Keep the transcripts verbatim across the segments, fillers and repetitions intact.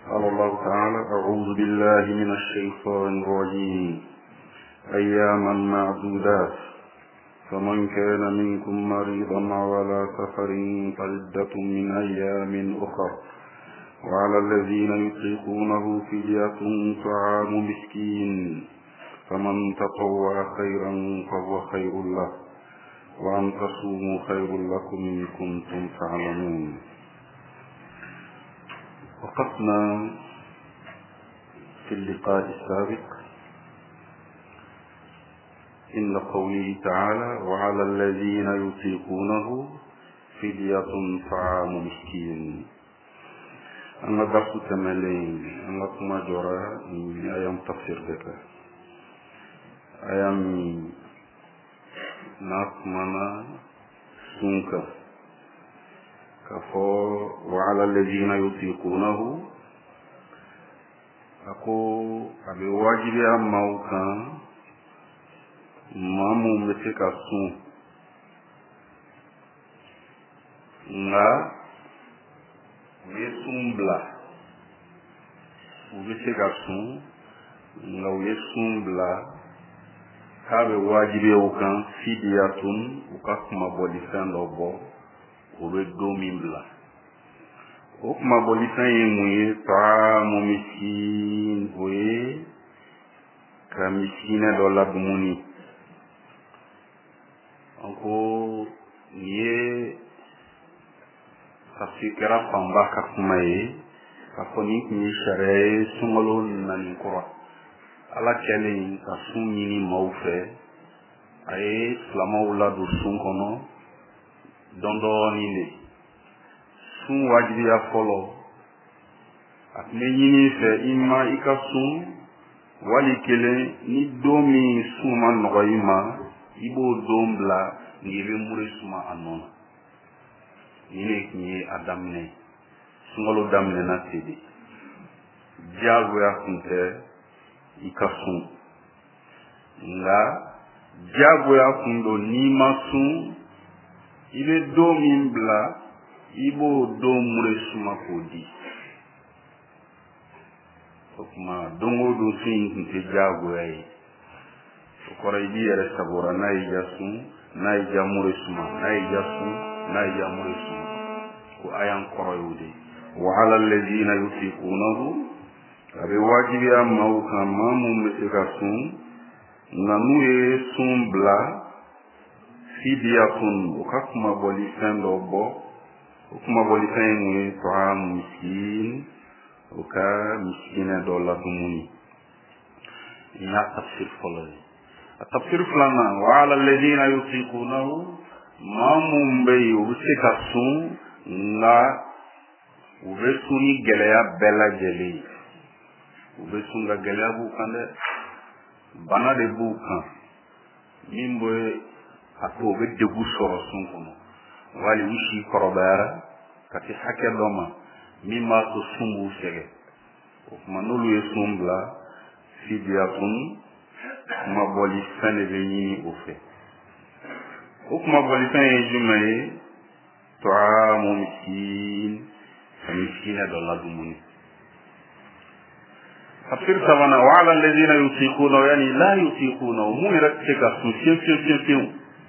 قال الله تعالى: أعوذ بالله من الشيطان الرجيم. أياما معدودات فمن كان منكم مريضا أو على سفر فعدة من أيام أخر وعلى الذين يطيقونه فدية طعام مسكين فمن تطوع خيرا فهو خير له وأن تصوموا خير لكم إن كنتم تعلمون. وقفنا في اللقاء السابق عند قوله تعالى: وعلى الذين يطيقونه فدية طعام مسكين. أنا درس تملين أنا كما جرى من أيام تفسير ذلك أيام ناكمنا سنكا كفو وعلى الذين يطيقونه أكو أبي واجب أموكا mamu mbese ka sun nga uye sun bila ubese ka sun nga uye sun bila kabe wajibe ukan fidiyatun uka kuma boli fɛn dɔ bɔ o bɛ don min bila o kuma boli fɛn ye mun ye taamu miskin o ye ka miskinɛ dɔ ladumuni ko ye tafsira fanba ka kuma ye ka fɔ ni tun ye sariya ye sunkalo nani kɔrɔ ala kɛlen ka sun ɲini maaw fɛ a ye silamɛw ladon sun kɔnɔ dɔɔnin-dɔɔnin de sun wajibiya fɔlɔ a tun bɛ ɲini fɛ i ma i ka sun wali kelen ni don min sun ma nɔgɔ i ma i b'o don bila n'i bɛ muri suma a nɔ na ni ne tun ye a daminɛ sunkalo daminɛna ten de diyagoya tun tɛ i ka sun nka diyagoya tun don n'i ma sun i bɛ don min bila i b'o don muri suma k'o di o tuma don o don sun in tun tɛ diyagoya ye o kɔrɔ i b'i yɛrɛ sabora n'a y'i ja sun n'a y'i ja muri suma n'a y'i ja sun n'a y'i ja muri suma ko a y'an kɔrɔ y'o de wa ala alladhina yutiqunahu a bɛ wajibiya maaw kan maa mun bɛ se ka sun nka n'u ye sun bila fidiyatun o ka kuma bɔli fɛn dɔ bɔ o kuma bɔli fɛn ye mun ye tɔgɔmu miskin o ka miskinɛ dɔ ladumuni n y'a tafsir fɔlɔ ye التفسير فلان وعلى الذين يطيقونه ما مبي وبسكا سون لا وبسوني جليا بلا جلي وبسونغا جليا بوكان بنا de bukan mimbo ato be debu soro sun kono wali wishi korobara kati hake doma mimma to sumbu sege o manulu yesumbla fidiatun kuma bɔli fɛn de bɛ ɲini o fɛ o kuma bɔli fɛn ye jumɛn ye tɔamu miskin ka miskinɛ dɔ ladumuni tafsir sabanan wa ala alladhina yutiquna yani la yutiquna mun yɛrɛ tɛ se ka sun fiyewu fiyewu fiyewu fiyewu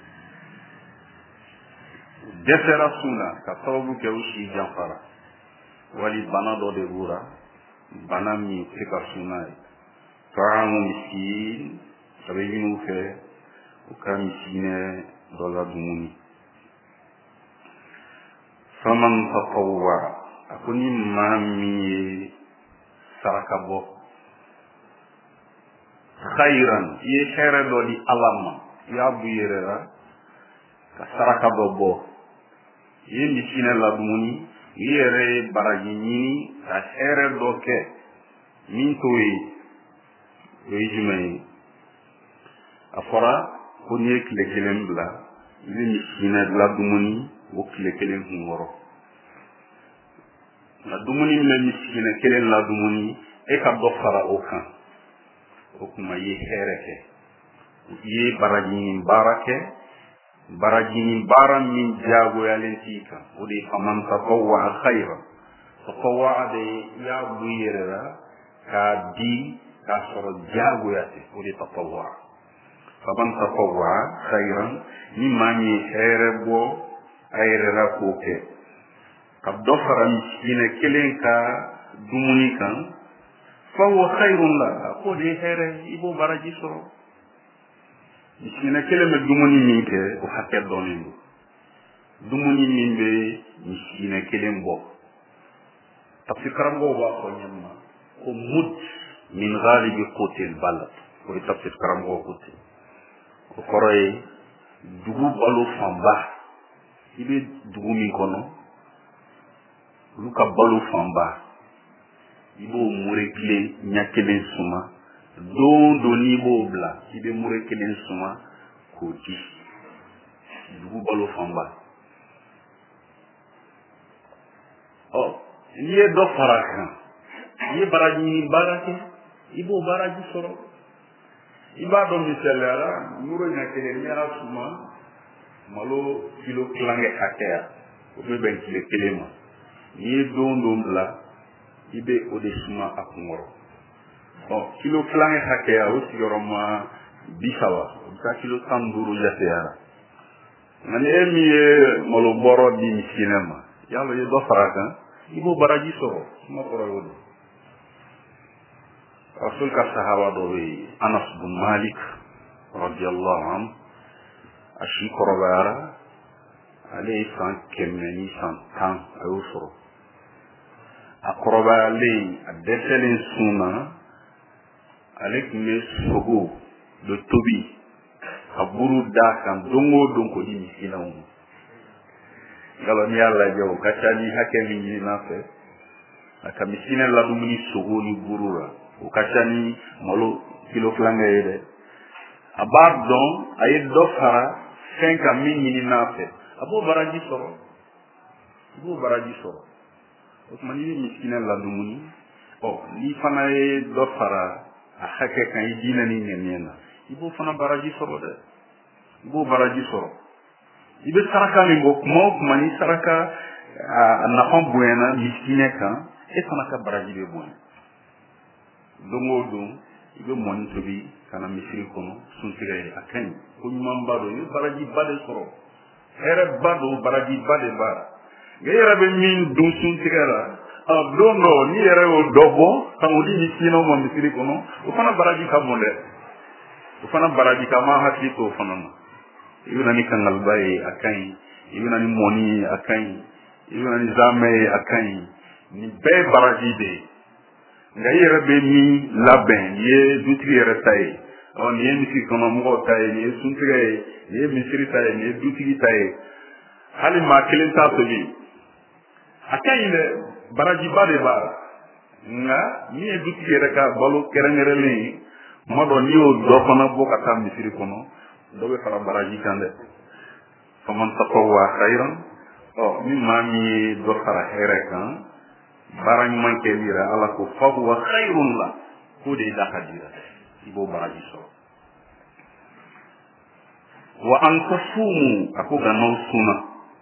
dɛsɛra sun na ka sababu kɛ u si janfara wali bana dɔ de b'u la bana min tɛ ka sun n'a ye tɔamu miskin a bɛ ɲini u fɛ u ka miskinɛ dɔ ladumuni faman tatawwa a ko ni maa min ye saraka bɔ khayran i ye hɛrɛ dɔ di ala ma i y'a bu i yɛrɛ la ka saraka dɔ bɔ i ye miskinɛ ladumuni i yɛrɛ ye baraji ɲini ka hɛrɛ dɔ kɛ min t'o ye o ye jumɛn ye a fɔra ko n'i ye tile kelen bila i bɛ miskinɛ ladumuni o tile kelen kun kɔrɔ nka dumuni min bɛ miskinɛ kelen ladumuni e ka dɔ fara o kan o tuma i ye hɛrɛ kɛ i ye baraji ɲini baara kɛ baraji ɲini baara min diyagoyalen t'i kan o de ye faman tatawwa khayran tatawwa de ya buyera ka di ka soro jagoyate o de tatawwa faman tatawwa khairan ni mani herebo ayrera koke ka dofara miskina kelen ka dumuni kan fa huwa khairun la ko de here ibo baraji soro miskina kelen me dumuni ni ke o hakke donindu dumuni min be miskina kelen bo tafsir karamgo ba ko nyamma ko mud min ghalibi qutil balad ko tafsir karamgo ko ko koroy dugu balu famba ibe dugu min kono luka balu famba ibo murekle nyakelen suma don doni bo bla ibe mureklen suma ko di dugu balu famba oh liye do faraka ye baraji barake ibo baraji soro iba do miselara muro nyakelen yara suma malo kilo klange hakea o be ben kilo kelema ni don don bla ibe o de suma akungoro bon kilo klange hakea o sigoroma bisawa ka kilo tanduru yasera ngane emi malo boro di misinema yalo ye do faraka ibo baraji soro suma koro yodo rasul ka sahaba do be Anas bin Malik radiyallahu anhu ashi korobara ale san kemeni san tan ayusoro akoroba le adeselen suna ale kime sogo do tobi aburu da kan dongo donko di misina um galo ni alla jaw kachani hakemi ni nafe aka misina la dumuni sogo ni burura o kachani malo kilo flanga yede abardon ay do fara cinq mille ni nafe abo baraji soro abo baraji soro o mani miskina la dumuni o ni fana e do fara a hakke kan dina ni nenena ibo fana baraji soro de ibo baraji soro ibe saraka ni bok mo mani saraka na fam buena miskina kan e fana ka baraji be buena dongo dum ibe moni tobi kana misiri kono suntigay akan ko nyum bado ni baraji bade soro here bado baraji bade bara gayra be min dum suntigara a dono ni yere o dobo tamudi ni sino mo misiri kono o fana baraji ka bonde o fana baraji ka ma hati to fana ibuna ni kangal bay akan ibuna ni moni akan ibuna ni zame akan ni be baraji be gayra be mi laben ye dutri yere tay on ye misiri kono mo tay ni suntigay ye misiri tay ni dutri tay hali ma kelenta to bi akan ile baraji bade bara nga ni e dutri yere ka balu kerengerele modo ni o do kono boka tam misiri kono do be fara baraji kande faman taqwa khairan o mi mami do fara here kan barang manke mira ala ko fahu wa khairun la ko de da hadira ibo baraji so wa an tasumu ako ganaw suna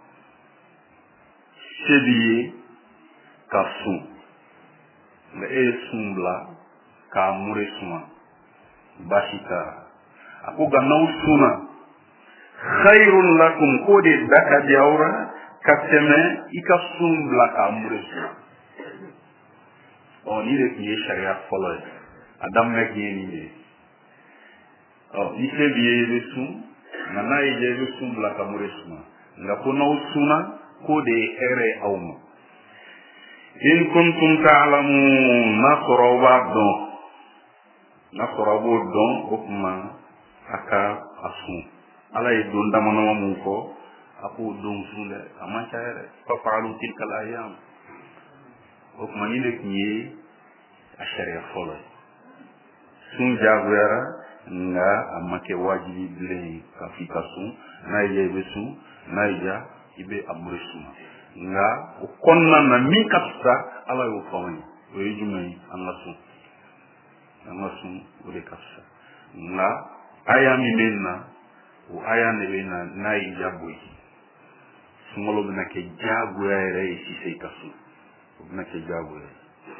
sebi kasu le esumbla ka mure suma bashika ako ganaw suna khairun lakum ko de da hadira kateme ikasumbla ka mure suma on ile qui est sharia follow adam nek yeni ni oh ise biye lesu na na ije lesu bla kamuresuma nga kono usuna ko de ere awma in kuntum ta'lamun nasrawa don nasrawa don okuma aka asu ala e don damano mu ko aku don sunde amacha ere fa fa'alu tilka al-ayyam okuma ni le kiye a sharia follow sun jagwera nga amake wajibi bile kafika sun na ye besu na ya ibe amresu nga ukonna na mikatsa ala yo fawani o yujumai angasu angasu ule kapsa nga aya minena o aya nebena na ijabwe sumolo bina ke jagwera isi se kasu bina ke jago ye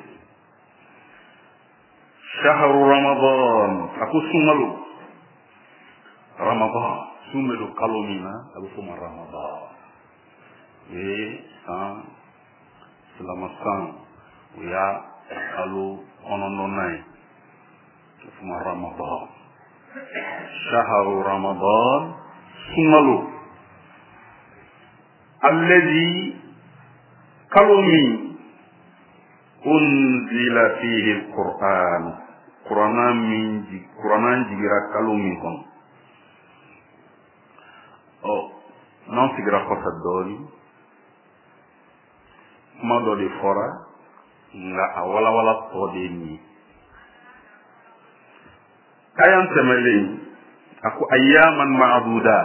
shahru ramadan aku sumalu ramadan sumelu kalo mina aku suma ramadan ye san selama san ya kalau onon nai suma ramadan shahru ramadan sumalu alladhi kalumi unzila fihi alquran qur'ana min qur'ana jigira kalumi kon oh non sigira kosa doli ma doli fora nga awala wala tode ni kayan temele aku ayyaman ma'dudat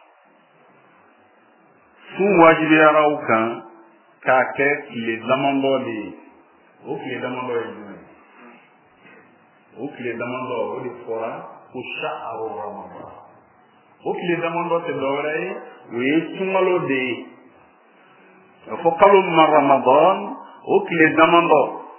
su wajibi araukan ka ke le damando de o le damando e o le damando o de fora ku sha'ru ramadan o le damando te dore we sumalo de fo kalu ramadan o le damando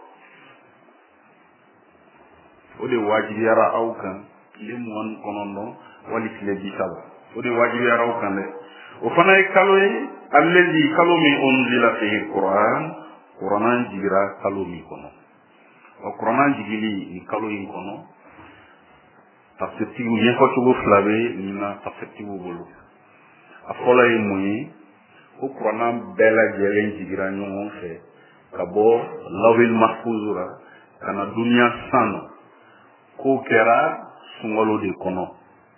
o de wajibi araukan le mon konondo wali le bisal o de wajibi araukan le o fana kaloy alladhi kalumi unzila fihi alquran qur'an jigira kalumi kono o qur'an jigili ni kaloy kono tafsiri ni ko tugo flabe ni na tafsiri bolo afolay muyi o qur'an bela jelen jigira nyon fe kabo lawil mahfuzura kana dunya sano ko kera sungolo de kono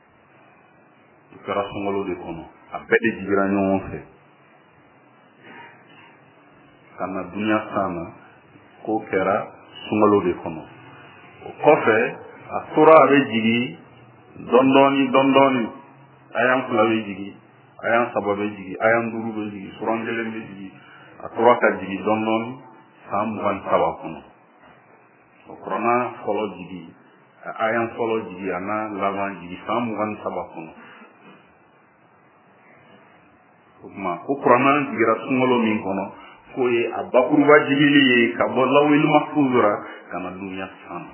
kera sungolo de kono abede jigira nyon fe kana dunya sana ko kera sungalo de kono o kofe asura abe jigi dondoni dondoni ayam fulawe jigi ayam sababe jigi ayam duru be jigi surangele be jigi asura ka jigi dondoni samwan sawa kono o korona folo jigi ayam folo jigi ana lawan jigi samwan sawa kono kuma ko korona jigira sungalo min kono ko ye abakuru wajibili ye kabo lawil mahfuzura kana dunya sana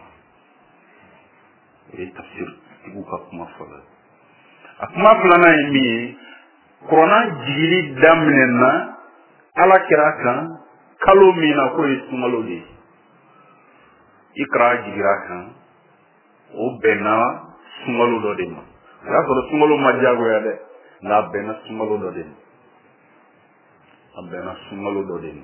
e tafsir ibu ka kuma fala akuma fulana mi korona jigili damnena ala kiraka kalo mina ko ye sungalo de ikra jigira kan o bena sungalo do de ma ya ko sungalo majago ya de na bena sungalo do de ambena sungalo do den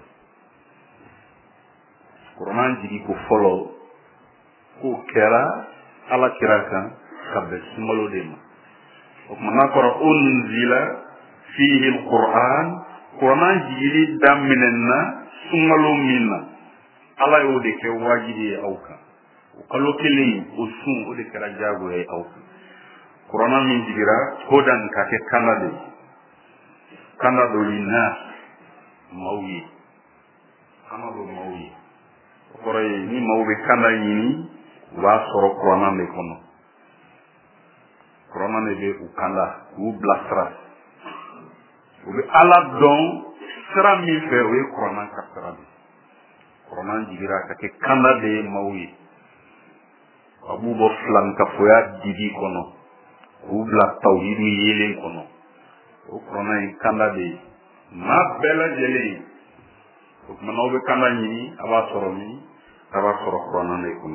qur'an jigi ko folo ko kera ala kiraka kabbe sungalo den o mana ko unzila fihi alquran qur'an jigi daminna sungalo minna ala yo de ke wajibi auka o kalo kili o sun o de kera jago e auka qur'an min jigira kodan ka ke kanade kanado lina mawuye kanado mawuye kore ni mawbe kana yini wa soro korona me kono korona ne be u kanda u blastra u be ala don sera mi fe we korona kaptra korona jigira ka ke kanda de mawuye abu bo flan ka foya didi kono u bla tawhidu yele kono o korona kanda de ma bela jeli ko manobe kanani aba soromi aba soro qur'an ne ko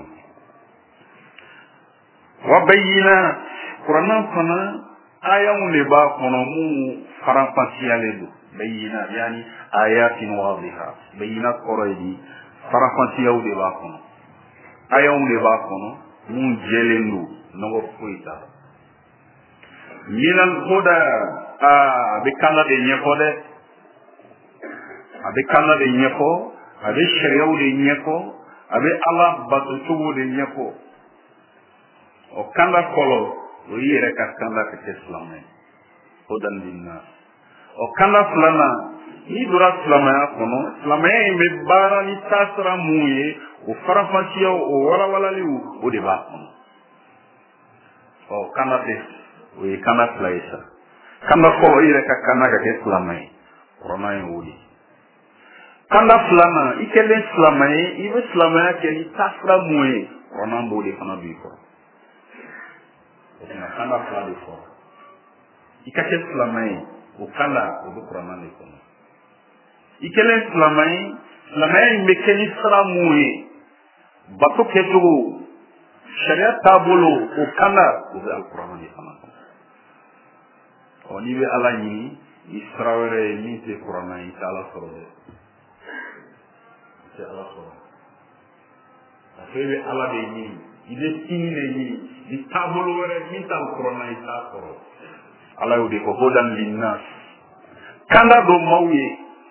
wa bayyina qur'an kana ayamu le ba kono mu faran fasiyale do bayyina yani ayatin wadiha bayyina quraydi faran fasiyaw de ba kono ayamu le ba kono mu jelendo no foita minan koda a be kana de nyekode abe kana de nyeko abe shari'u de nyeko abe Allah batu tubu de nyeko o kanda kolo o yere ka kanda ke islamai o dan dinna o kanda fulana ni dura islamai kono islamai me bara ni tasra muye o farafasiyo o wala wala liu o de ba kono o kanda de o kanda flaisa kanda kolo yere ka kanda ke islamai corona e wuli kanda filana i kɛlen silamɛ ye i bɛ silamɛya kɛ ni taasira mun ye kuranɛ b'o de fana don i kɔrɔ o tuma kanda fila de fɔra i ka kɛ silamɛ ye o kanda o bɛ kuranɛ de kɔnɔ i kɛlen silamɛ ye silamɛya in bɛ kɛ ni sira mun ye bato kɛcogo sariya taabolo o kanda o bɛ alikuranɛ de fana kɔnɔ ɔ n'i bɛ ala ɲini ni sira wɛrɛ ye min tɛ kuranɛ ye i tɛ ala sɔrɔ dɛ i tɛ ala sɔrɔ parce que i bɛ ala de ɲini i bɛ sini de ɲini ni taabolo wɛrɛ min tɛ alikuranɛ ye i t'a sɔrɔ ala y'o de fɔ hudan linnas kanda don maaw ye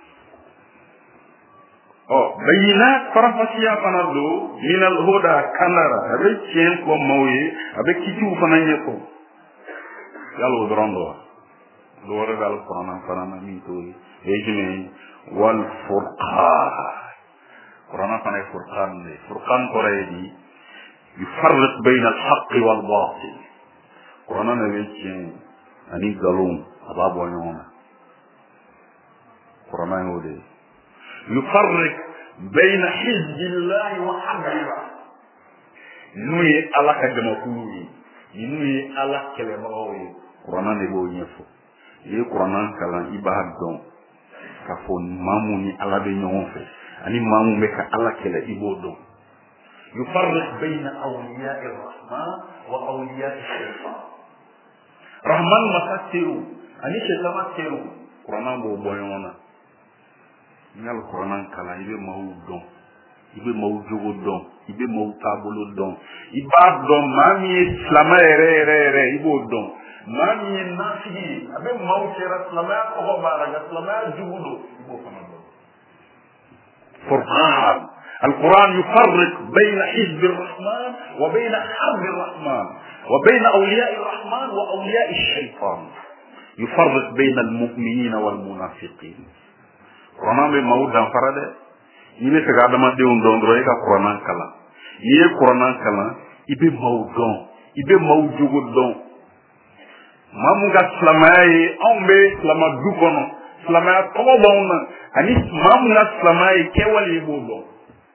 ɔ bayinat farafasiya fana don minal huda kandara a bɛ tiɲɛ fɔ maaw ye a bɛ kisiw fana ɲɛfɔ yala o dɔrɔn don wa dɔ wɛrɛ bɛ alikuranɛ fana na min t'o ye o ye jumɛn ye wal furqan kuranɛ fana ye furqan de ye furqan kɔrɔ ye di yufarriq bayna al-haqqi wal batil kuranɛ de bɛ tiɲɛ ani nkalon a b'a bɔ ɲɔgɔn na kuranɛ y'o de ye yufarriq bayna hizbillahi wa harbihi n'u ye ala ka jamakulu ye n'u ye ala kɛlɛbagaw ye kuranɛ de b'o ɲɛfɔ i ye kuranɛ kalan i b'a dɔn k'a fɔ maa mun ni ala bɛ ɲɔgɔn fɛ ani maa mun bɛ ka ala kɛlɛ i b'o dɔn yufarriq bayna awliya'i rahman wa awliya'i shaytan rahman masa teru ani shaytan teru kuranɛ b'o bɔ ɲɔgɔn na n'i y'ale kuranɛ kalan i bɛ maaw dɔn i bɛ maaw jogo dɔn i bɛ maaw taabolo dɔn i b'a dɔn maa min ye silamɛ yɛrɛ yɛrɛ yɛrɛ i b'o dɔn maa min ye nafigi ye a bɛ maaw cɛla silamɛya kɔgɔ b'a la nka silamɛya jugu don i b'o fana dɔn furqan القرآن يفرق بين حزب الرحمن وبين حرب الرحمن وبين أولياء الرحمن وأولياء الشيطان يفرق بين المؤمنين والمنافقين kuranɛ bɛ maaw danfara dɛ n'i bɛ fɛ ka adamadenw dɔn dɔrɔn i ka kuranɛ kalan n'i ye kuranɛ kalan i bɛ maaw dɔn i bɛ maaw jogo dɔn maa mun ka silamɛya ye anw bɛ silamɛ du kɔnɔ silamɛya tɔgɔ b'anw na ani maa mun ka silamɛya ye kɛwale i b'o dɔn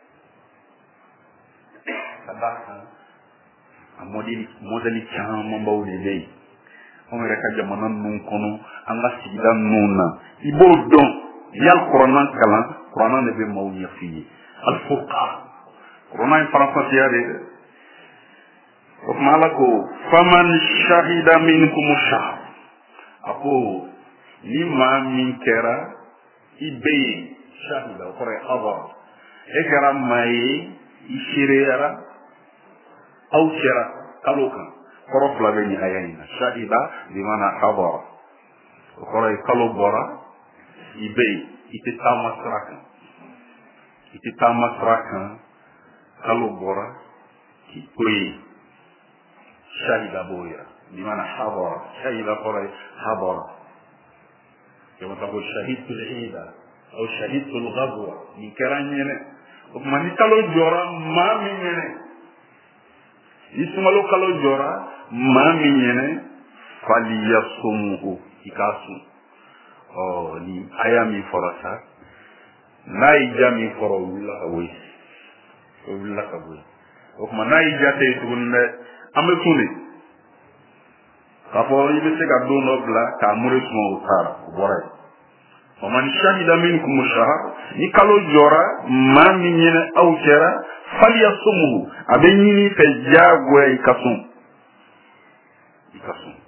ka d'a kan a mɔdeli mɔdeli caman baw de bɛ yen anw yɛrɛ ka jamana ninnu kɔnɔ an ka sigida ninnu na i b'o dɔn yal kuranɛ kalan kuranɛ de bɛ maaw ɲɛf'i ye al-furqan kuranɛ ye farafasiya de ye o tuma ala ko faman shahida minkum shahr a ko ni maa min kɛra i bɛ yen shahida o kɔrɔ ye hadara e kɛra maa ye i seereyara aw cɛra kalo kan kɔrɔ fila bɛ nin aya in na shahida bi maana hadara o kɔrɔ ye kalo bɔra i bɛ yen i tɛ taama sira kan i tɛ taama sira kan kalo bɔra k'i to yen shahida b'o yira bi maana hadara shahida kɔrɔ ye hadara kama ta ko shahidul ida aw shahidul ghazwa nin kɛra ɲɛnɛ o tuma ni kalo jɔra maa min ɲɛnɛ ni sunkalo kalo jɔra maa min ɲɛnɛ faliyasumuhu i k'a sun ɔ ni aya min fɔra sa n'a y'i ja min fɔra o wulila ka bɔ yen o wulila ka bɔ yen o tuma n'a y'i ja tɛ yen tuguni dɛ an bɛ sun de k'a fɔ i bɛ se ka don dɔ bila k'a mure suma o taara o bɔra yen ɔ man shahida minkum shahr ni kalo jɔra maa min ɲɛnɛ aw cɛra faliyasumuhu a bɛ ɲini fɛ diyagoya i ka sun i ka sun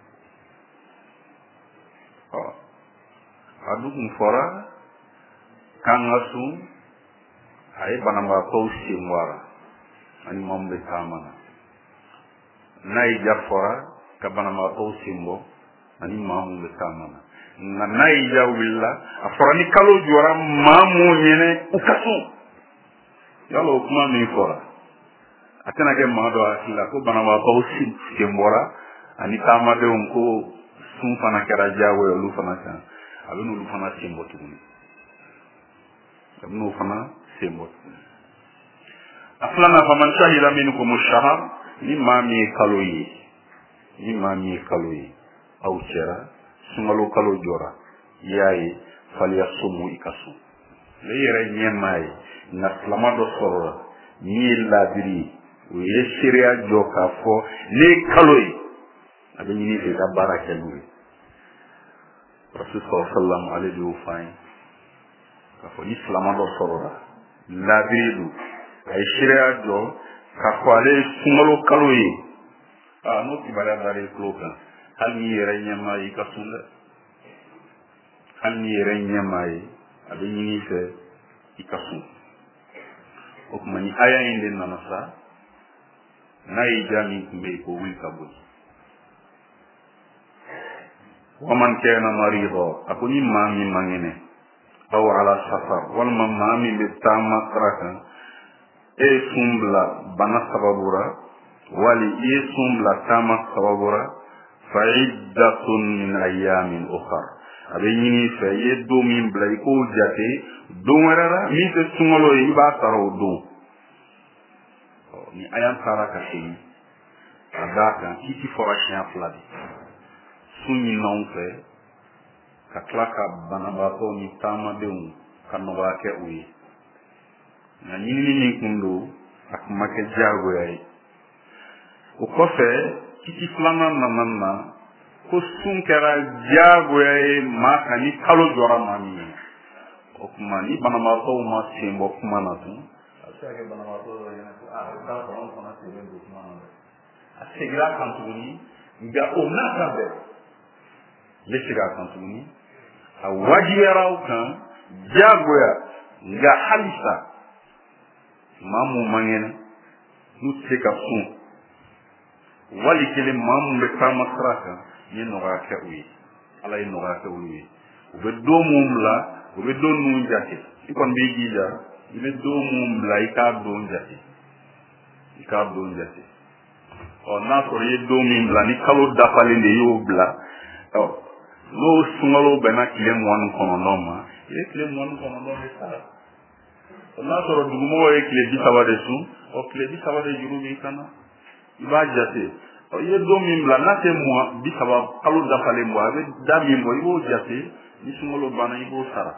ɔ a dun fɔra k'an ka sun a ye banabagatɔw sen bɔ a la ani maa min bɛ taama na n'a ye ja fɔra ka banabagatɔw sen bɔ ani maa min bɛ taama na nka n'a ye ja wulila a fɔra ni kalo jɔra maa mun ɲɛnɛ u ka sun yala o kuma min fɔra a tɛna kɛ maa dɔ hakili la ko banabagatɔw sen bɔra ani taamadenw ko sun fana kɛra diyagoya olu fana kan a bɛ n'olu fana sen bɔ tuguni a bɛ n'o fana sen bɔ tuguni a filanan faman shahida minkum shahr ni maa min ye kalo ye ni maa min ye kalo ye aw cɛra sunkalo kalo jɔra i y'a ye faliyasumu i ka sun le yɛrɛ ɲɛmaa ye nka filama dɔ sɔrɔ la min ye laadiri ye o ye seereya jɔ k'a fɔ ne ye kalo ye a bɛ ɲini fɛ ka baara kɛ n'o ye rasul sallam ale de y'o f'an ye k'a fɔ ni filama dɔ sɔrɔ la laadiri don a ye seereya jɔ k'a fɔ ale ye sunkalo kalo ye aa n'o kibaruya dara i tulo kan hali n'i yɛrɛ ɲɛmaa ye i ka sun dɛ hali n'i yɛrɛ ɲɛmaa ye a bɛ ɲini fɛ i ka sun o tuma ni aya in de nana sa n'a ye ja min tun bɛ yen k'o wuli ka bɔ yen waman kana marido a ko ni maa min man kɛnɛ aw ala safar walima maa min bɛ taama sira kan e ye sun bila bana sababu la wali i ye sun bila taama sababu la fa iddatun min ayamin ukhar a bɛ ɲini fɛ i ye don min bila i k'o jate don wɛrɛ la min tɛ sunkalo ye i b'a sara o don ni aya taara ka segin ka d'a kan kisi fɔra siɲɛ fila de sun ɲinanw fɛ ka tila ka banabaatɔw ni taamadenw ka nɔgɔya kɛ u ye nka ɲinini min kun don a kun ma kɛ diyagoya ye o kɔfɛ kisi filanan nana na ko sun kɛra diyagoya ye maa kan ni kalo jɔra maa min ye o tuma ni banabaatɔw ma sen bɔ kuma na tun a bɛ se ka kɛ banabaatɔ dɔ ɲɛna ko aa o t'a sɔrɔ anw fana sen bɛ don kuma na dɛ a seginna a kan tuguni nka o n'a ka bɛn ne segin a kan tuguni a wajibiyara aw kan diyagoya nka halisa maa mun man kɛnɛ n'u tɛ se ka sun wali kelen maa mun bɛ taama sira kan ye nɔgɔya kɛ u ye ala ye nɔgɔya kɛ olu ye u bɛ don mun bila u bɛ don ninnu jate i kɔni b'i jija i bɛ don mun bila i k'a don jate i k'a don jate ɔ n'a sɔrɔ i ye don min bila ni kalo dafalen de y'o bila ɔ n'o sunkalo bɛnna tile mugan ni kɔnɔntɔn ma i ye tile mugan ni kɔnɔntɔn de sara ɔ n'a sɔrɔ dugumɔgɔw ye tile bi saba de sun ɔ tile bi saba de juru b'i kan na i b'a jate ɔ i ye don min bila n'a tɛ mugan bi saba kalo dafalen bɔ a bɛ da min bɔ i b'o jate ni sunkalo banna i b'o sara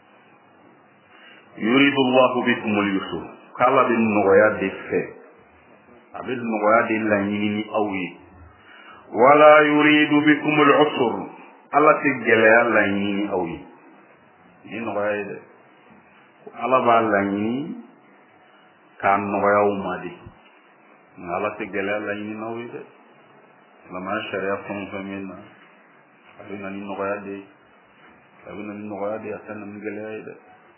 yuridu Allahu bikumul yusr k'Ala bɛ nɔgɔya de fɛ a bɛ nɔgɔya de laɲini ni aw ye wala yuridu bikumul usr ala tɛ gɛlɛya laɲini ni aw ye ni nɔgɔya ye dɛ ala b'a laɲini k'a nɔgɔya aw ma de nka ala tɛ gɛlɛya laɲini n'aw ye dɛ silamɛya sariya fɛn o fɛn min na a bɛ na ni nɔgɔya de ye a bɛ na ni nɔgɔya de ye a tɛ na ni gɛlɛya ye dɛ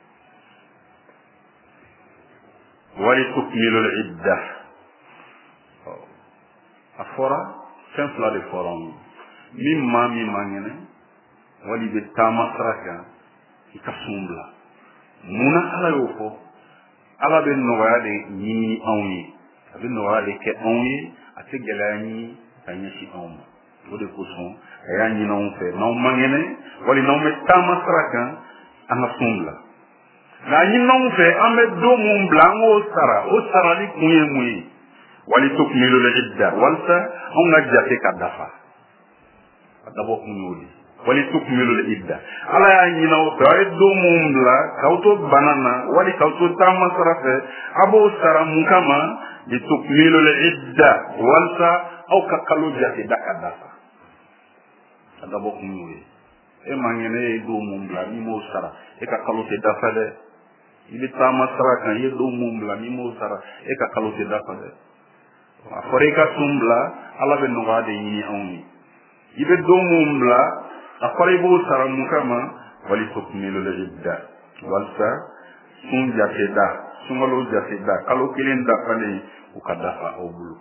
wali tukmilul idda a fɔra fɛn fila de fɔra anw min maa min man kɛnɛ wali bɛ taama sira kan i ka sun bila munna ala y'o fɔ ala bɛ nɔgɔya de ɲini anw ye a bɛ nɔgɔya de kɛ anw ye a tɛ gɛlɛya ɲini ka ɲɛsin anw ma o de kosɔn a y'a ɲini anw fɛ n'anw man kɛnɛ wali n'anw bɛ taama sira kan an ka sun bila nka a ɲini anw fɛ an bɛ don mun bila an k'o sara o sarali kun ye mun ye wali tukmilul idda walasa anw ka jate ka dafa a dabɔ kun y'o de wali tukmilul idda ala y'a ɲini aw fɛ a ye don mun bila k'aw to bana na wali k'aw to taama sira fɛ a b'o sara mun kama li tukmilul idda walasa aw ka kalo jate da ka dafa a dabɔ kun y'o ye e man kɛnɛ e ye don mun bila n'i m'o sara e ka kalo tɛ dafa dɛ i bɛ taama sira kan i ye don mun bila n'i m'o sara e ka kalo tɛ dafa dɛ a fɔra i ka sun bila ala bɛ nɔgɔya de ɲini anw ye i bɛ don mun bila a fɔra i b'o sara mun kama wali tukmilul idda walasa sun jate da sunkalo jate da kalo kelen dafalen u ka dafa aw bolo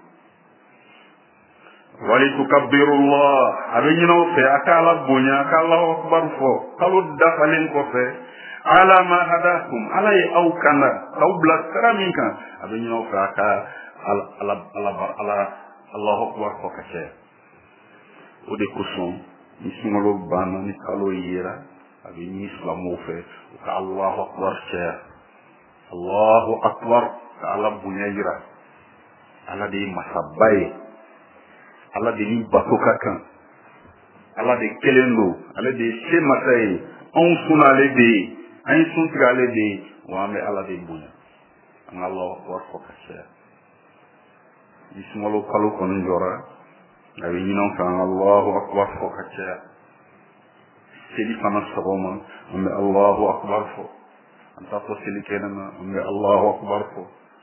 wali tukabbirullah a bɛ ɲini aw fɛ a ka ala bonya a ka Allahu akbar fɔ kalo dafalen kɔfɛ ala ma hadakum ala ye aw kanda k'aw bila sira min kan a bɛ ɲini aw fɛ a ka ala ala ala Allahu akbar fɔ ka caya o de kosɔn ni sunkalo banna ni kalo yera a bɛ ɲini silamɛw fɛ u ka Allahu akbar caya Allahu akbar ka ala bonya yira ala de ye masaba ye ala de ni bato ka kan ala de kelen don ale de ye se masa ye anw sun ale de ye an sun tigale de wa me ala de bunya an Allah akbar fo kacha ismalo kalu kon jora abi ñinon kan Allahu akbar fo kacha seli fana saboma an Allahu akbar fo anta to seli kenana an Allahu akbar fo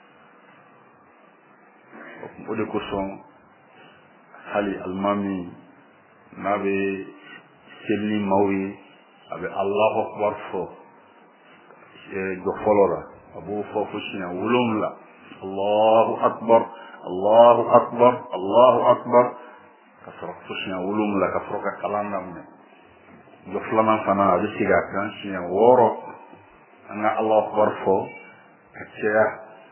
o de ko son hali almami nabe seli mawi abi Allahu akbar fo do folora abu fo fo shina wulum la Allahu akbar Allahu akbar Allahu akbar kasro fo shina wulum la kasro ka kalandam ne do flama fana abi siga kan shina woro anga Allahu akbar fo kacha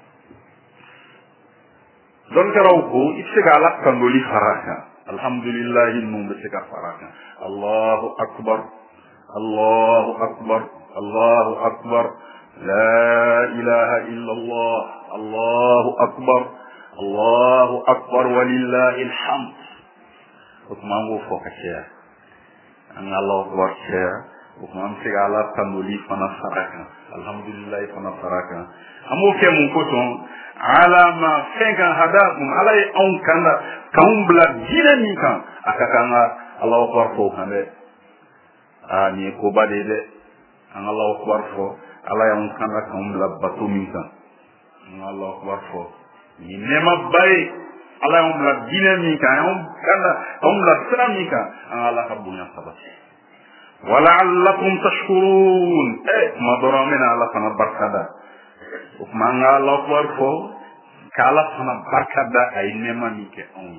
don karaw ko istiga la kan do li faraka alhamdulillah num be siga faraka Allahu akbar Allahu akbar Allahu akbar la ilaha illallah Allahu akbar Allahu akbar walillahil hamd utmango fokaya an Allahu akbar ya utman sigala tanuli fana faraka alhamdulillah fana faraka amo ke mun ko ton alama fenga hadakum alay on kanda kambla dinamika akakanga Allahu akbar fo hande ani ko bade de an Allahu akbar fo ala ya kanda kambla batumika an Allahu akbar fo ni nema bay ala ya kambla dinamika an kanda kambla tramika an Allah kabunya sabati wala'allakum tashkurun eh madoramena ala kana barkada ukmanga Allahu akbar fo kala kana barkada ay nema mike on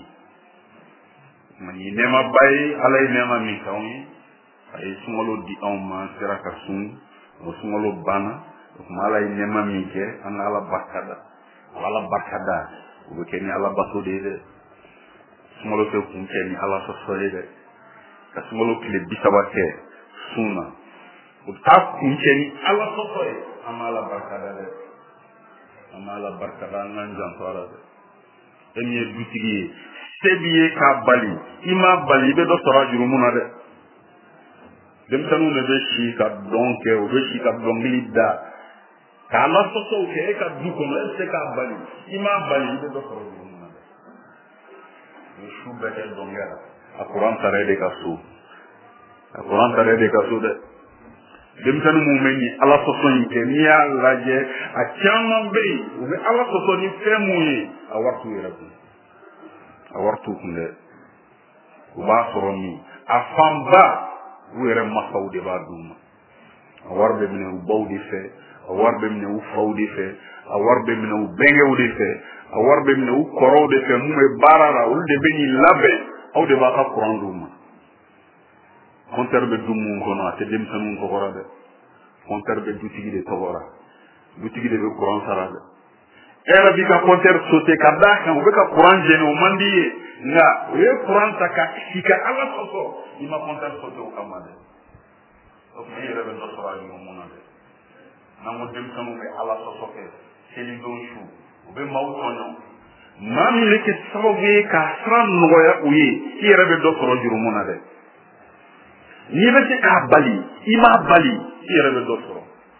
mani nema bay ala nema mike on ay sungolo di on ma siraka sun o sungolo bana ukmala ay nema mike an ala barkada wala barkada o ke ni ala baso de de sungolo fe kun ke ni ala so sore de ka sungolo kile bisabate suna utaf kun ke ni ala so sore amala barkada de amala barkada nan jantara de emi dutigi sebiye ka bali ima bali be do sora jurumuna de dem tanu ne be shi ka donke o be shi ka dongli da ka la so so ke ka du ko le se ka bali ima bali be do sora jurumuna de ni shu be ke dongera alquran tare de ka su alquran tare de ka su de dem tanu mu meni ala so so ni ke ni ala je a chamam be o be ala so so ni femu yi a wartu yerabu a wartu kunde o ba soroni a famba were masawde ba dum a warbe mine u bawdi fe a warbe mine u fawdi fe a warbe mine u bengewdi fe a warbe mine u korode fe mu me barara ulde beni labe awde ba ka quran dum konterbe dum mu kono te dem tanu ko korade konterbe dutigi de tobora dutigi de quran sarade era bi ka konter sote kada kan be ka quran jeno mandi nga we quran taka sika ala soso ima konter sote o kamade o mi rebe do sora yo monade nango dem tanu be ala soso ke seli do shu o be mawtono mami leke sabe ka sran noya uyi ti rebe do sora juru monade ni be se ka bali ima bali ti rebe do sora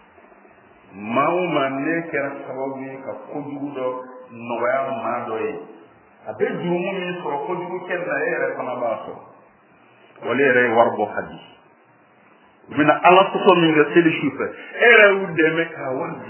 mauma ne kera sababu ka kojugu do noya ma do yi abe jurumu mi so kojugu kenna ere fana ba so wala ere warbo hadi mina ala to min ga seli shufe ere u de me ka wani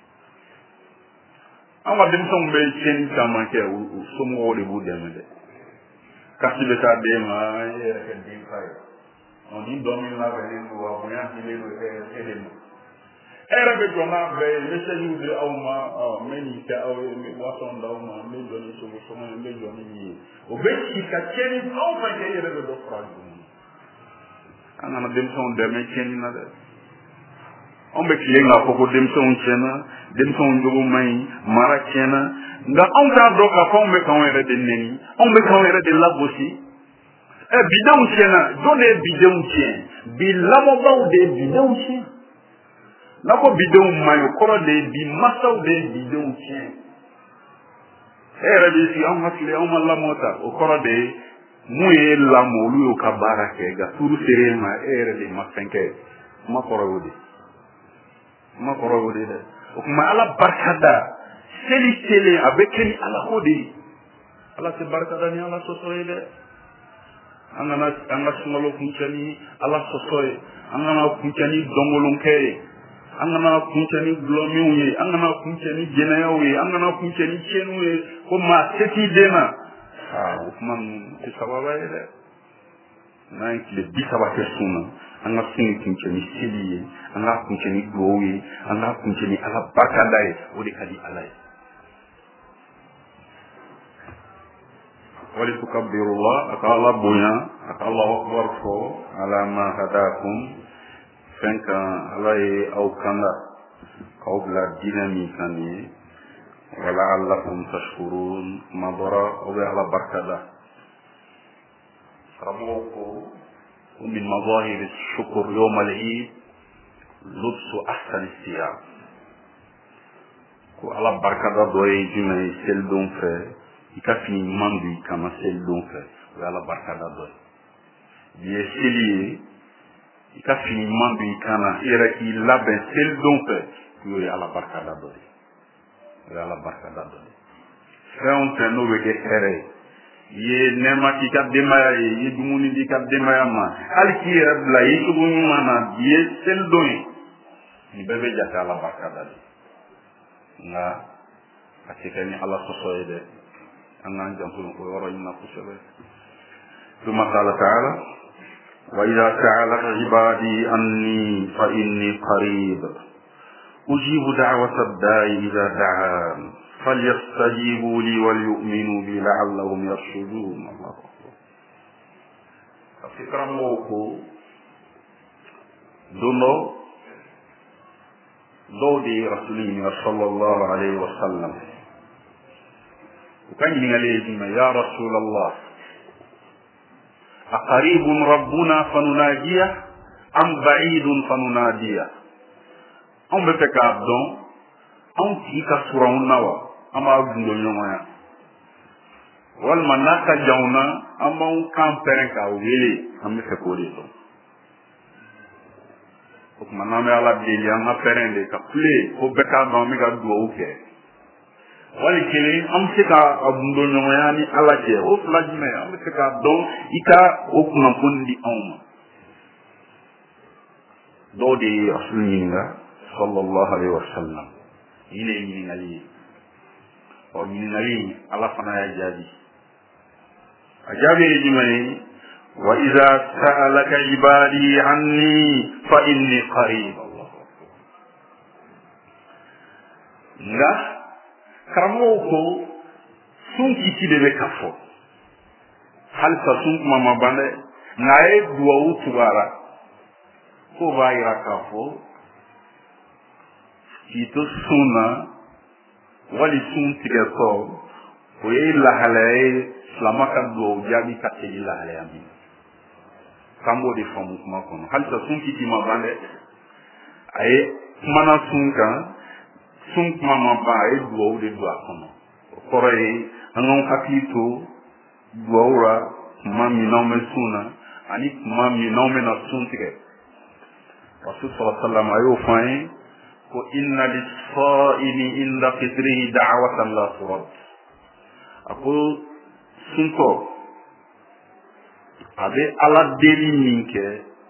awa dem so mbe chen sama ke u so mo wole bu de me de kasi be ta de ma ere ke din fay on din do mi la be ni wa bu ya ti le do e ele mo era be jona be lese yude awma meni ka aw me wason da awma me joni so so me joni ni o be ki ka cheni aw ma ke yere do franco ana na dem son de me cheni na de on be ki nga ko ko dem son chena dem son jogo mai mara chena nga on ka do ka ko me kan yere de neni on be kan yere de labosi e bidon chena do de bidon chen bi lamo ba de bidon chen nako bidon mayo koro de bi masaw de bidon chen era bi si on hakle on la mota o koro de muye la molu o kabara ke ga turu serema era de masenke ma koro wodi ma kɔrɔ o de dɛ o kuma ala barikada seli selen a bɛ kɛ ni ala ko de ye ala tɛ barikada ni ala sɔsɔ ye dɛ an kana an ka sunkalo kuncɛ ni ala sɔsɔ ye an kana kuncɛ ni dɔnkolonkɛ ye an kana kuncɛ ni gulɔminw ye an kana kuncɛ ni jɛnɛyaw ye an kana kuncɛ ni tiɲɛniw ye ko maa se t'i den na aa o kuma ninnu tɛ sababa ye dɛ n'an ye tile bi saba kɛ sun na an ka sun kuncɛ ni seli ye an ka kuncɛ ni duwawu ye an ka kuncɛ ni ala barikada ye o de ka di ala ye wali tukabirullah aka ala bonya aka allahu akbar fo ala ma hadakum fɛn kan ala ye aw kanda k'aw bila diinɛ min kan ye wala allakum tashkurun kuma bɔra aw bɛ ala barikada karamɔgɔw ko min mazahir shukur yawm al-eid lubsu ahsani siyab ko ala barikada dɔ ye jumɛn ye selidon fɛ i ka fini ɲuman don i kana selidon fɛ o ye ala barikada dɔ ye bi ye seli ye i ka fini ɲuman don i kana i yɛrɛ k'i labɛn selidon fɛ o ye ala barikada dɔ ye o ye ala barikada dɔ ye fɛn o fɛn n'o bɛ kɛ hɛrɛ ye i ye nɛɛma k'i ka denbaya ye i ye dumuni di i ka denbaya ma hali k'i yɛrɛ bila i cogo ɲuman na bi ye selidon ye nin bɛɛ bɛ jate ala barikada de nka a tɛ kɛ ni ala sɔsɔ ye dɛ an k'an janto o yɔrɔ in na kosɛbɛ ثم قال تعالى وإذا سألك عبادي أني فإني قريب أجيب دعوة الداعي إذا دعان فليستجيبوا لي وليؤمنوا بي لعلهم يرشدون الله أكبر فكرة موكو دونو دودي رسولين صلى الله عليه وسلم وكان من عليهم يا رسول الله أقريب ربنا فنناجيه أم بعيد فنناديه أم بتكابدون أم تيكا سورون نوا أم أبدو يوميا والما ناكا جاونا أم أم كام فرنكا ويلي أم بتكولي دون وكما نامي على بيلي أم فرنكا كفلي وبتكابدون ميكا دووكي wali kelen an bɛ se ka a gundo ɲɔgɔnya ni ala cɛ o fila jumɛn an bɛ se k'a dɔn i ka o kunnafoni di anw ma dɔw de ye rasul ɲininka sallallahu alaihi wa sallam nin de ye ɲininkali ye ɔ ɲininkali ala fana y'a jaabi a jaabi ye jumɛn ye wa iza sa'alaka ibadi anni fa inni qarib nka karamɔgɔw ko sun kisi de bɛ ka fɔ halisa sun kuma ma ban dɛ nka a ye duwawu tugu a la k'o b'a yira k'a fɔ k'i to sun na wali sun tigɛtɔ o ye lahalaya ye silama ka duwawu jaabi ka teli lahalaya min k'an b'o de faamu kuma kɔnɔ halisa sun kisi ma ban dɛ a ye kumana sun kan sun kuma ma ban a ye duwawu de don a kɔnɔ o kɔrɔ ye an k'an hakili to duwawu la kuma min n'anw bɛ sun na ani kuma min n'anw bɛna sun tigɛ rasul sallallahu alaihi wa sallam a y'o fɔ an ye ko inna lis-sa'imi inda fitrihi da'watan la turad a ko suntɔ a bɛ ala deli min kɛ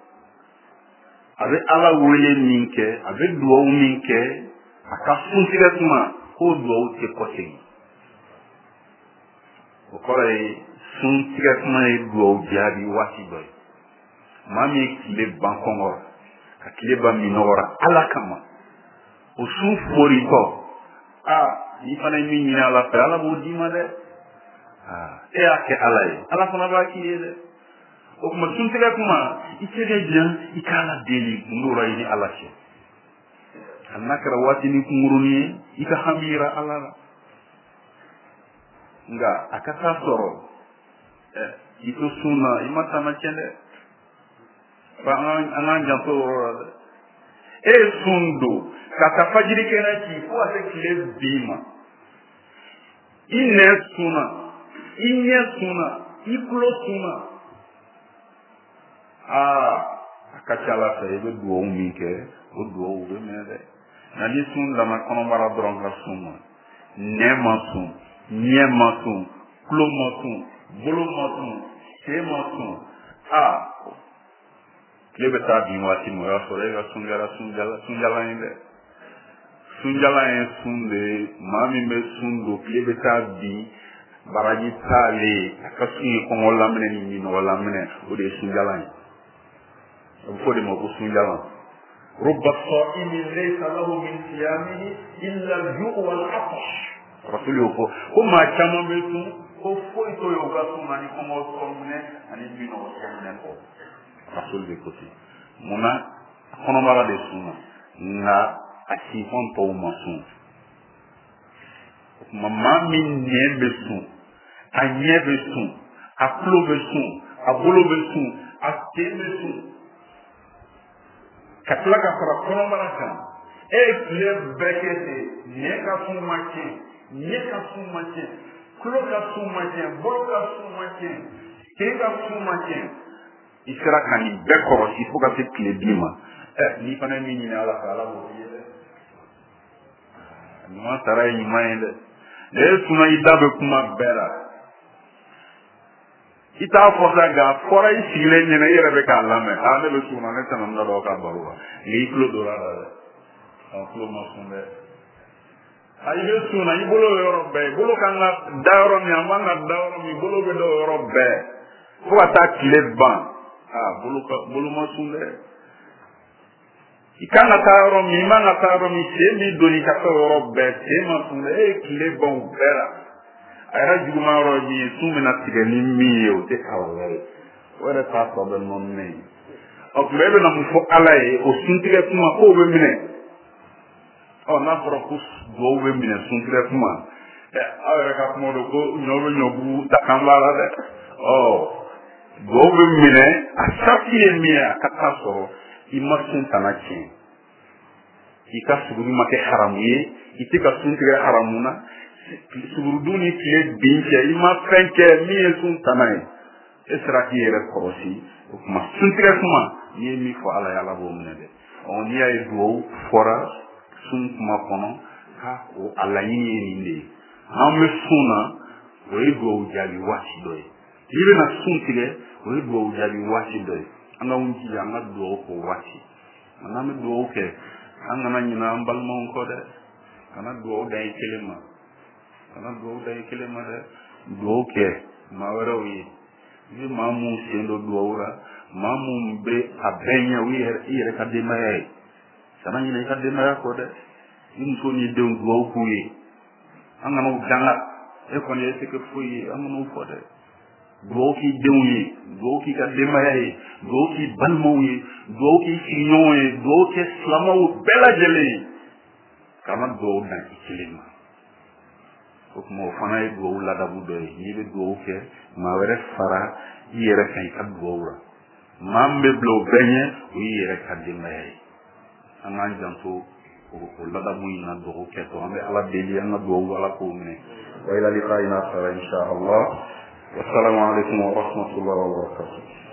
a bɛ ala wele min kɛ a bɛ duwawu min kɛ a ka suntigɛ tuma k'o duwawu tɛ kɔsegin o kɔrɔ ye suntigɛ tuma ye duwawu jaabi waati dɔ ye maa min ye tile ban kɔngɔ la ka tile ban minɔgɔ la ala kama o sun foritɔ aa n'i fana ye min ɲini ala fɛ ala b'o d'i ma dɛ aa e y'a kɛ ala ye ala fana b'a k'i ye dɛ o tuma suntigɛ tuma i tɛ kɛ jan i k'ala deli gundo la i ni ala cɛ hali n'a kɛra waati ni kunkurunin ye i ka hami yira ala la nka a ka taa sɔrɔ i to sun na i ma taama tiɲɛ dɛ fa an k'an janto o yɔrɔ la dɛ e ye sun don ka taa fajiri kɛnɛ ci fo ka se tile bin ma i nɛ sunna i ɲɛ sunna i tulo sunna aa a ka ca ala fɛ i bɛ duwawu min kɛ o duwawu bɛ minɛ dɛ nani sun dama kɔnɔbara dɔrɔn ka sun ma nɛ ma sun ɲɛ ma sun tulo ma sun bolo ma sun sen ma sun a tile bɛ taa bin waati min o y'a sɔrɔ e ka sun kɛra sunjalan ye dɛ sunjalan ye sun de ye maa min bɛ sun don tile bɛ taa bin baraji t'ale a ka sun ye kɔngɔ laminɛ ni minɔgɔ laminɛ o de ye sunjalan ye a bɛ fɔ o de ma ko sunjalan رب الصائم ليس له من صيامه إلا الجوع والعطش رسول يقول وما كما بيتم كفوا يتويوغا سماني كما وصرمنا أن يبين وصرمنا رسول يقول منا كنا مرا دي سنة نا أسيفان تو مسون مما من نيه بسون أنيه بسون أكلو بسون أبولو بسون أكتي بسون katila ka fara kɔnɔbara kan e ye tile bɛɛ kɛ ten ɲɛ ka sun ma tiɲɛ ɲɛ ka sun ma tiɲɛ tulo ka sun ma tiɲɛ bolo ka sun ma tiɲɛ sen ka sun ma tiɲɛ i sera ka nin bɛɛ kɔlɔsi fo ka se tile bi ma ɛ n'i fana ye min ɲini ala fɛ ala b'o f'i ye dɛ ɲuman sara ye ɲuman ye dɛ ne ye suna i da bɛ kuma bɛɛ la i t'a fɔ sa nka fɔra i sigilen ɲɛna i yɛrɛ bɛ k'a lamɛn aa ne bɛ sun na ne tɛna n da dɔn ka baro la nka i tulo donna a la dɛ ɔ tulo ma sun dɛ a i bɛ sun na i bolo bɛ yɔrɔ bɛɛ i bolo kan ka da yɔrɔ min a man ka da yɔrɔ min i bolo bɛ da o yɔrɔ bɛɛ fo ka taa tile ban aa bolo ka bolo ma sun dɛ i kan ka taa yɔrɔ min i man ka taa yɔrɔ min sen b'i doni ka taa o yɔrɔ bɛɛ sen ma sun dɛ e ye tile ban o bɛɛ la. a yɛrɛ juguman yɔrɔ ye min ye sun bɛna tigɛ ni min ye o tɛ kawalɛ ye o yɛrɛ t'a tɔ bɛ nɔnɔ ye ɔ tuma e bɛna mun fɔ ala ye o suntigɛ kuma k'o bɛ minɛ ɔ n'a fɔra ko duwawu bɛ minɛ suntigɛ kuma ɛ aw yɛrɛ ka kuma don ko ɲɔ bɛ ɲɔbugu dakan b'a la dɛ ɔ duwawu bɛ minɛ a sariti ye min ye a ka taa sɔrɔ i ma sun tana tiɲɛ i ka suguri ma kɛ haramu ye i tɛ ka suntigɛ haramu na sugurudun ni tile bin cɛ i ma fɛn kɛ min ye sun tana ye e sera k'i yɛrɛ kɔlɔsi o kuma suntigɛ kuma n'i ye min fɔ ala ye ala b'o minɛ dɛ ɔ n'i y'a ye duwawu fɔra sun kuma kɔnɔ ha o a laɲini ye nin de ye an bɛ sun na o ye duwawu jaabi waati dɔ ye n'i bɛna sun tigɛ o ye duwawu jaabi waati dɔ ye an k'an jija an ka duwawu k'o waati n'an bɛ duwawu kɛ an kana ɲinɛ an balimaw kɔ dɛ kana duwawu dan i kelen ma kana duwawu da i kelen ma dɛ duwawu kɛ maa wɛrɛw ye i bɛ maa minnu sen don duwawu la maa minnu bɛ a bɛɛ ɲɛ o ye i yɛrɛ ka denbaya ye kana ɲinɛ i ka denbaya kɔ dɛ i muso n'i denw duwawu k'u ye an kana u danga e kɔni e tɛ kɛ foyi ye an kana u fɔ dɛ duwawu k'i denw ye duwawu k'i ka denbaya ye duwawu k'i balimaw ye duwawu k'i sigiɲɔgɔnw ye duwawu kɛ silamɛw bɛɛ lajɛlen ye kana duwawu dan i kelen ma o kuma o fana ye duwawu ladabu dɔ ye n'i bɛ duwawu kɛ maa wɛrɛ fara i yɛrɛ kan i ka duwawu la maa min bɛ bila o bɛɛ ɲɛ o y'i yɛrɛ ka denbaya ye an k'an janto o ladabu in na duwawu kɛtɔ an bɛ ala deli an ka duwawu ala k'o minɛ wa ila liqa'ina insha Allah wassalamu alaikum wa rahmatullahi wa barakatuh